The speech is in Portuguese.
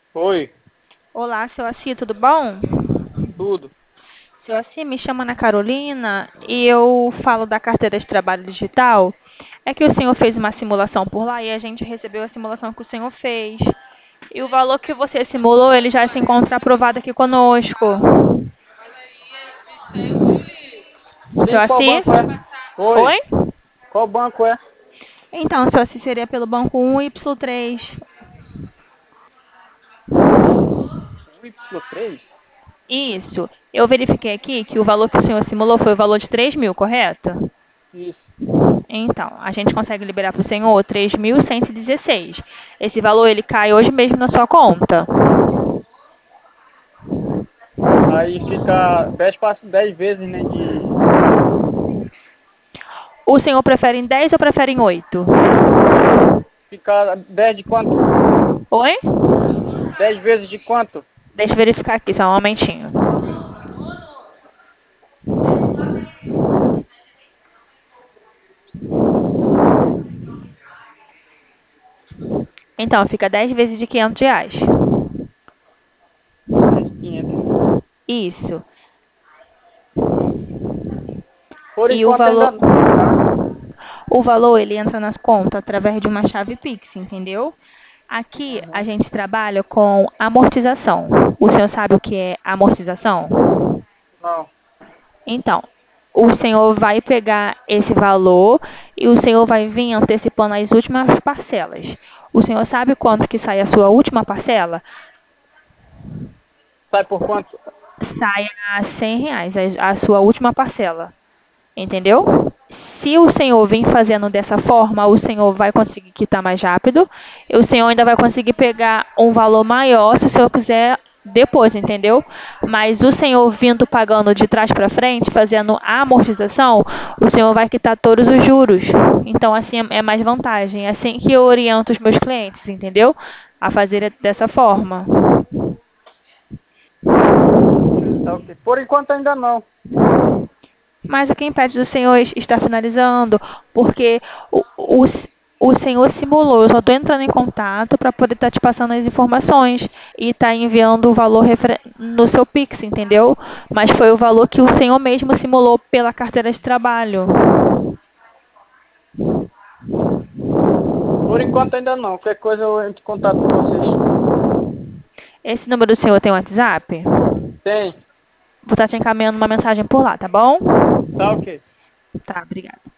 Oi, Olá, seu Assi, tudo bom? tudo. Seu Assi, me chama Ana Carolina e eu falo da carteira de trabalho digital. É que o senhor fez uma simulação por lá e a gente recebeu a simulação que o senhor fez. E o valor que você simulou, ele já se encontra aprovado aqui conosco. Seu Sim, qual Assi? banco é? Oi, Oi? qual banco é? Então, seu Assi seria pelo banco 1Y3. O Y3? Isso. Eu verifiquei aqui que o valor que o senhor simulou foi o valor de 3.000, correto? Isso. Então, a gente consegue liberar para o senhor 3.116. Esse valor ele cai hoje mesmo na sua conta. Aí fica 10 vezes, né, O senhor prefere em 10 ou prefere em 8? fica 10 de quanto? Oi? 10 vezes de quanto? Deixa eu verificar aqui, só um momentinho. Então, fica 10 vezes de R$ 500. 10 vezes 500, né? Isso. Por E o enquanto ainda valor, não. Tá? o valor ele entra nas contas através de uma chave Pix, entendeu? Aqui a Aham. gente trabalha com amortização. O senhor sabe o que é amortização? Não. Então, o senhor vai pegar esse valor e o senhor vai vir antecipando as últimas parcelas. O senhor sabe quanto que sai a sua última parcela? Sai por quanto? Sai a R$ 100, a sua última parcela. Entendeu? Se o senhor vir fazendo dessa forma, o senhor vai conseguir quitar mais rápido. E o senhor ainda vai conseguir pegar um valor maior se o senhor quiser depois, entendeu? Mas o senhor vindo pagando de trás para frente, fazendo a amortização, o senhor vai quitar todos os juros. Então, assim, é mais vantagem. É assim que eu oriento os meus clientes, entendeu? A fazer dessa forma. Tá ok. Por enquanto ainda não. Mas o que impede do senhor estar finalizando? Porque o senhor simulou. Eu só estou entrando em contato para poder estar te passando as informações e estar enviando o valor no seu Pix, entendeu? Mas foi o valor que o senhor mesmo simulou pela carteira de trabalho. Por enquanto ainda não. Qualquer coisa eu entro em contato com vocês. Esse número do senhor tem WhatsApp? Tem. Vou estar te encaminhando uma mensagem por lá, tá bom? Tá ok. Tá, obrigada.